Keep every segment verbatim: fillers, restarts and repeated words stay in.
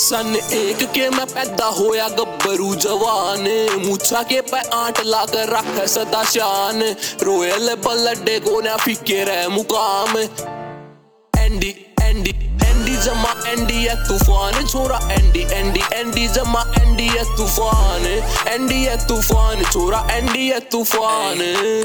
सन एक के मैं पैदा होया गब्बरू जवान, मूछा के पे आंट लाकर रख सदा शान, रोयल बल्लडे को ना फिके रह मुकाम। एंडी एंडी एंडी जमा एंडी है तूफान, छोरा एंडी एंडी एंडी जमा एंडी है तूफान, एंडी है तूफान, छोरा एंडी है तूफान।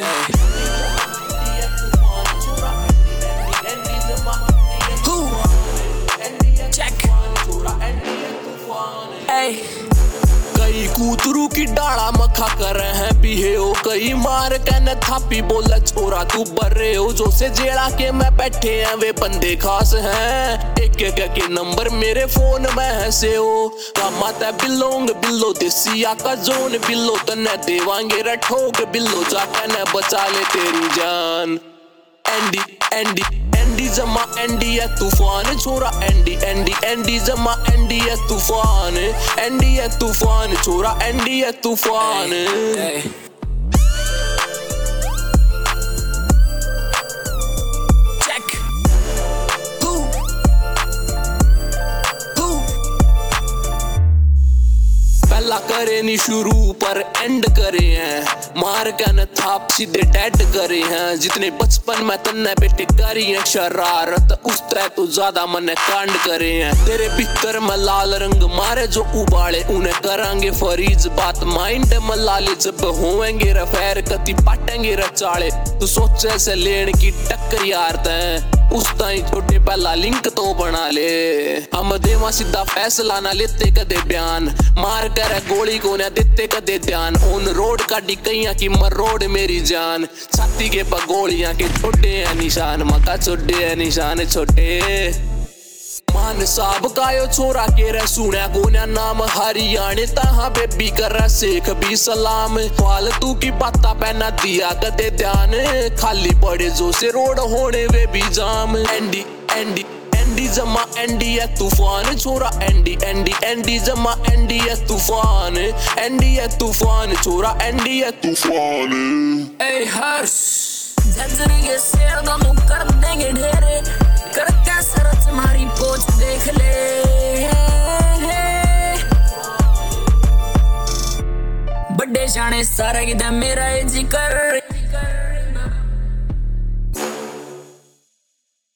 कई कूतरू की डाला मखा कर हैं पीहे हो, कई मार के न थापी बोला छोरा तू बर्रे हो। जो से जेड़ा के मैं बैठे हैं वे बंदे खास हैं, एक एक के नंबर मेरे फोन में है से हो। कामाता बिलोंग बिल्लो देसिया का जोन, बिल्लो तन्ने देवांगे रठोग, बिल्लो जाकर न बचा ले तेरी जान। एंडी एंडी एंडी जमा एंडी है तूफान, छोरा एंडी एंडी एंडी जमा एंडी है तूफान, एंडी है तूफान, छोरा एंडी है तूफान। पहला करे नी शुरू पर एंड करे हैं, मार के न थाप सीधे डेड करे हैं। जितने बचपन में तन्ने बेटे करी है शरारत, उस तरह तो ज्यादा मने कांड करे हैं। तेरे भीतर में लाल रंग मारे जो उबाले, उन्हें करांगे फरीज बात माइंड में लाले। जब होएंगे रफेर कति पाटेंगे रचाले, तू सोचे से लेन की टक्कर यार तैं, उस ताई छोटे पहला लिंक तो बना ले। हम देवा सीधा फैसला ना लेते कदे बयान, मार कर गोली को ना देते कदे ध्यान। ऑन रोड का डिकैया की मरोड़ मेरी जान, छाती के पगोलियां के छोटे हैं निशान, मका छोटे हैं निशान छोटे। मान साहब कायो छोरा के रह सुना गोन्या नाम, हरियाणे तहा बेबी कर शेख भी सलाम। फालतू की बाता पहना दिया कदे ध्यान, खाली पड़े जो से रोड होने वे भी जाम। एंडी एंडी एंडी जमा एंडी है तूफान, छोरा एंडी एंडी एंडी जमा एंडी है तूफान, एंडी है तूफान, छोरा एंडी है तूफान। ए हर्ष झंझरी के शेर दोनों कर देंगे ढेरे, करके सरच मारी पोछ देख ले। बड़े जाने सारे मेरा जिक्र